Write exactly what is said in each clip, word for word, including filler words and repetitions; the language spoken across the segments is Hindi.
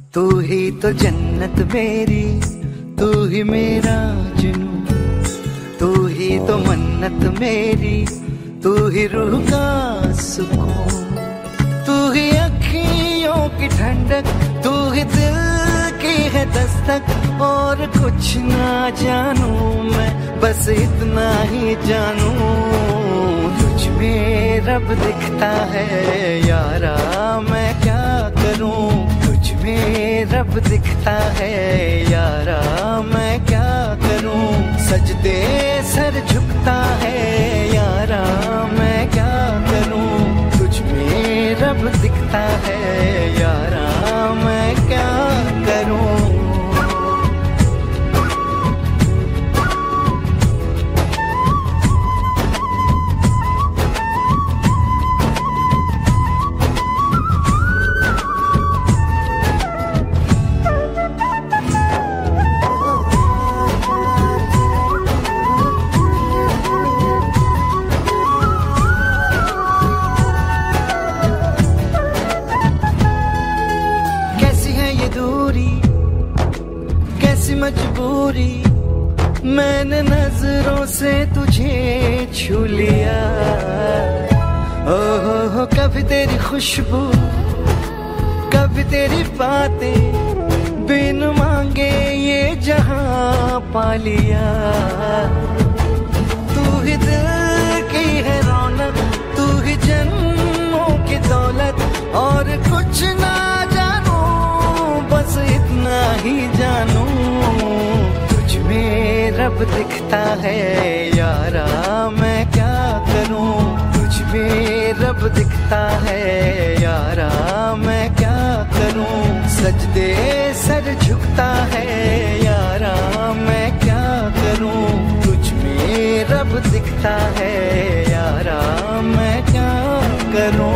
तू ही तो जन्नत मेरी, तू ही मेरा जुनू, तू ही तो मन्नत मेरी, तू ही रूह का सुकून, तू ही अखियों की ठंडक, तू ही दिल की है दस्तक। और कुछ ना जानू मैं, बस इतना ही जानू, तुझ में रब दिखता है यारा, मैं क्या करूं। तुझ में रब दिखता है यारा, मैं क्या करूं। सजदे सर झुकता है यारा, मैं क्या करूं। तुझ में रब दिखता है यारा, मैं क्या करूं। मजबूरी मैंने नजरों से तुझे छू लिया, ओ हो हो कभी तेरी खुशबू, कभी तेरी बातें, बिन मांगे ये जहां पा लिया। तू ही दिल की है रौनक, तू ही जन्मों की दौलत, और कुछ ना जानू, बस इतना ही जानू, तुझ में रब दिखता है यारा, मैं क्या करूं। तुझ में रब दिखता है यारा, मैं क्या करूं। सजदे सर झुकता है यारा, मैं क्या करूं। तुझ में रब दिखता है यारा, मैं क्या करूं।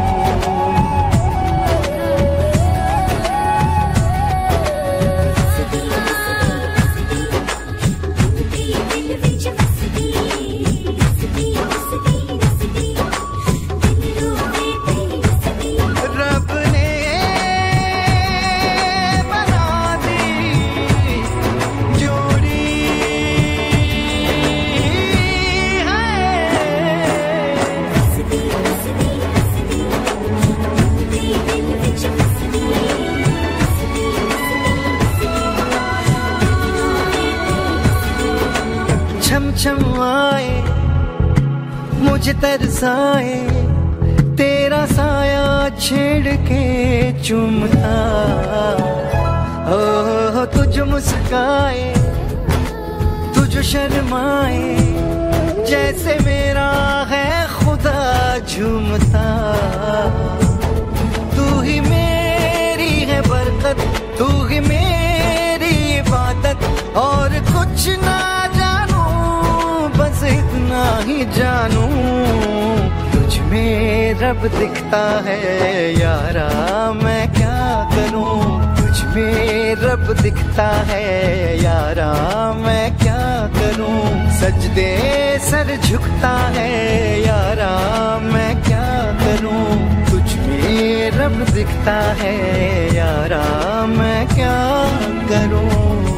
छम छम आए मुझे तरसाए, तेरा साया छेड़ के चूमता, ओ तुझ मुस्काए, तुझ शर्माए, जैसे मेरा है खुदा झूमता। तू ही मेरी है बरकत, तू ही मेरी इबादत, और कुछ ना इतना ही जानू, तुझ में रब दिखता है यारा, मैं क्या करूं। तुझ में रब दिखता है यारा, मैं क्या करूं। सजदे सर झुकता है यारा, मैं क्या करूं। तुझ में रब दिखता है यारा, मैं क्या करूं।